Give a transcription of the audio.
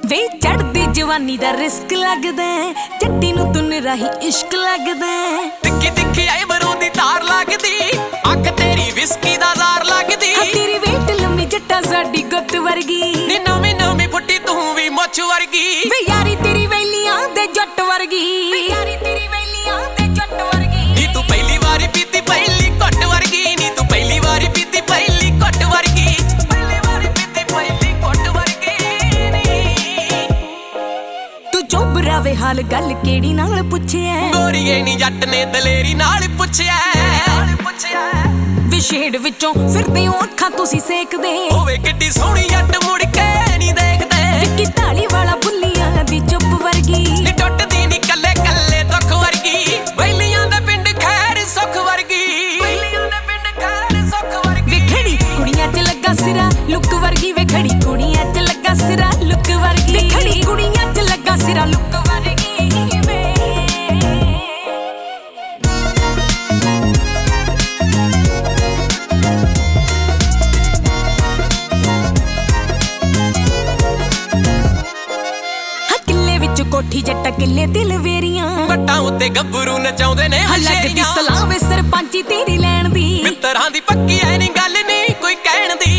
ਵੇ ਚੜਦੀ ਜਵਾਨੀ ਦਾ ਰਿਸਕ ਲੱਗਦਾ, ਜੱਟੀ ਨੂੰ ਤੁਨ ਰਾਹੀ ਇਸ਼ਕ ਲੱਗਦਾ। ਟਿੱਕੀ ਟਿੱਕੀ ਆਏ ਬਰੋਂ ਦੀ ਤਾਰ ਲੱਗਦੀ, ਅੱਖ ਤੇਰੀ ਵਿਸਕੀ ਦਾ ਜ਼ਾਰ ਲੱਗਦੀ। ਤੇਰੀ ਵੇਟ ਲੰਮੀ ਜੱਟਾ ਸਾਡੀ ਗੁੱਤ ਵਰਗੀ, ਨੀ ਨਵੀਂ ਨਵੀਂ ਫੁੱਟੀ ਤੂੰ ਵੀ ਮੁੱਛ ਵਰਗੀ। ਵੇ ਯਾਰੀ ਤੇਰੀ ਵੈਲੀਆਂ ਦੇ ਜੱਟ ਵਰਗੀ, ਵੇ ਯਾਰੀ ਤੇਰੀ ਵੈਲੀਆਂ ਦੇ ਜੱਟ ਵਰਗੀ। ਨੀ ਤੂੰ ਪਹਿਲੀ ਵਾਰੀ ਪੀਤੀ ਪਹਿਲੀ ਘੁੱਟ ਵਰਗੀ, ਨੀ ਤੂੰ ਪਹਿਲੀ ਵਾਰੀ ਪੀਤੀ ਪਹਿਲੀ ਘੁੱਟ ਵਰਗੀ। ਪਹਿਲੀ ਵਾਰੀ ਪੀਤੀ ਪਹਿਲੀ ਘੁੱਟ ਵਰਗੀ ਨੀ। ਤੂੰ ਚੋਬਰਾ ਵੇ ਹਾਲ ਗੱਲ ਕਿਹੜੀ ਨਾਲ ਪੁੱਛਿਆ, ਗੋਰੀਏ ਨੀ ਜੱਟ ਨੇ ਦਲੇਰੀ ਨਾਲ ਪੁੱਛਿਆ। ਵਿਛੇੜ ਵਿੱਚੋਂ ਫਿਰਦੇ ਹੋ ਅੱਖਾਂ ਤੁਸੀਂ ਸੇਕਦੇ, ਹੋਵੇ ਕਿੱਡੀ ਸੋਹਣੀ ਜੱਟ ਮੁੜ ਕੇ ਨੀ ਦੇਖਦੇ। ਵਿੱਕੀ ਢਾਲੀ ਵਾਲਾ ਬੁੱਲੀਆਂ ਦੀ ਚੁੱਪ ਵਰਗੀ, ਨੀ ਟੁੱਟਦੀ ਨੀ ਕੱਲੇ ਕੱਲੇ ਦੁੱਖ ਵਰਗੀ। ਵੈਲੀਆਂ ਦੇ ਪਿੰਡ ਖੈਰ ਸੁੱਖ ਵਰਗੀ, ਵੈਲੀਆਂ ਦੇ ਪਿੰਡ ਖੈਰ ਸੁੱਖ ਵਰਗੀ। ਵੇਖੜੀ ਕੁੜੀਆਂ 'ਚ ਲੱਗਾ ਸਿਰਾ ਲੁੱਕ ਵਰਗੀ, ਵੇਖੜੀ ਕੁੜੀਆਂ 'ਚ ਲੱਗਾ ਸਿਰਾ ਲੁੱਕ ਵਰਗੀ, ਵੇਖੜੀ ਕੁੜੀਆਂ 'ਚ ਲੱਗਾ ਸਿਰਾ ਲੁੱਕ ਵਰਗੀ ਵੇ। ਕੋਠੀ ਜੱਟਾ ਕਿੱਲੇ ਦਿਲ ਵੇਰੀਆਂ, ਵੱਟਾਂ ਉੱਤੇ ਗੱਭਰੂ ਨਚਾਉਂਦੇ ਨੇ ਲੱਗਦੀ ਹਸ਼ੇਰੀਆਂ। ਸਲਾਹ ਵੇ ਸਰਪੰਚੀ ਤੇਰੀ ਲੈਣ ਦੀ, ਮਿੱਤਰਾਂ ਦੀ ਪੱਕੀ ਐ ਨੀ ਗੱਲ ਨੀ ਕੋਈ ਕਹਿਣ ਦੀ।